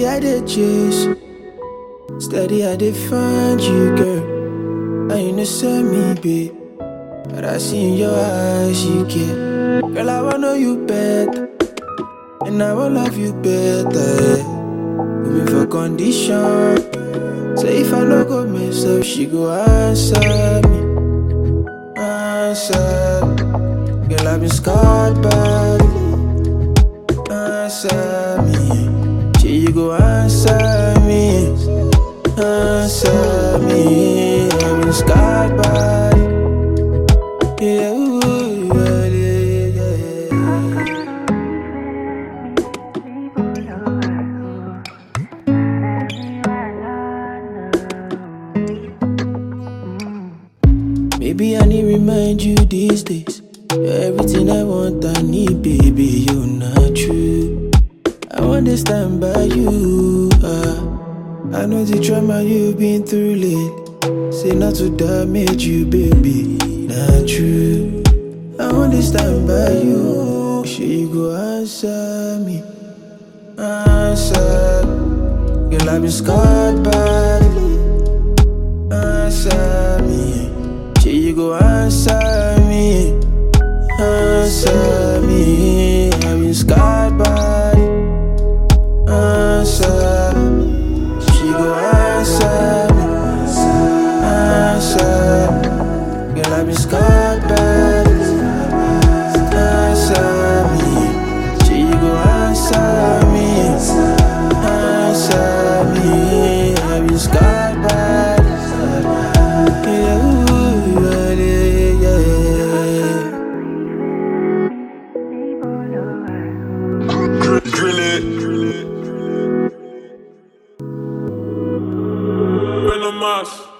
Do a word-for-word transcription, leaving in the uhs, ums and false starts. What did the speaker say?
Steady I dey chase, steady I dey find you, girl. And you know send me, babe. But I see in your eyes you care. Girl, I wanna know you better, and I wanna love you better, yeah. Put me for condition. Say if I no go mess up, she go answer me, answer me. Girl, I've been scarred badly. Answer me, she you go answer me, answer me. I've been scarred badly. Yeah, ooh, yeah, yeah, yeah. Maybe I need remind you these days. You're everything I want, I need, baby. You're not true. I want to stand by you. Uh, I know the trauma you've been through lately. Say not to damage you, baby. Not true. I want to stand by you. Sure you go answer me, answer. Girl, I've been scarred badly. Answer me. Sure you go answer me, answer me. I've been scarred badly. Answer me. She go answer me, answer me. Girl, I've been scarred badly. Answer me. She go answer me, answer me. I've been scarred badly. Yeah, ooh, yeah, yeah. Drill it. Venomous.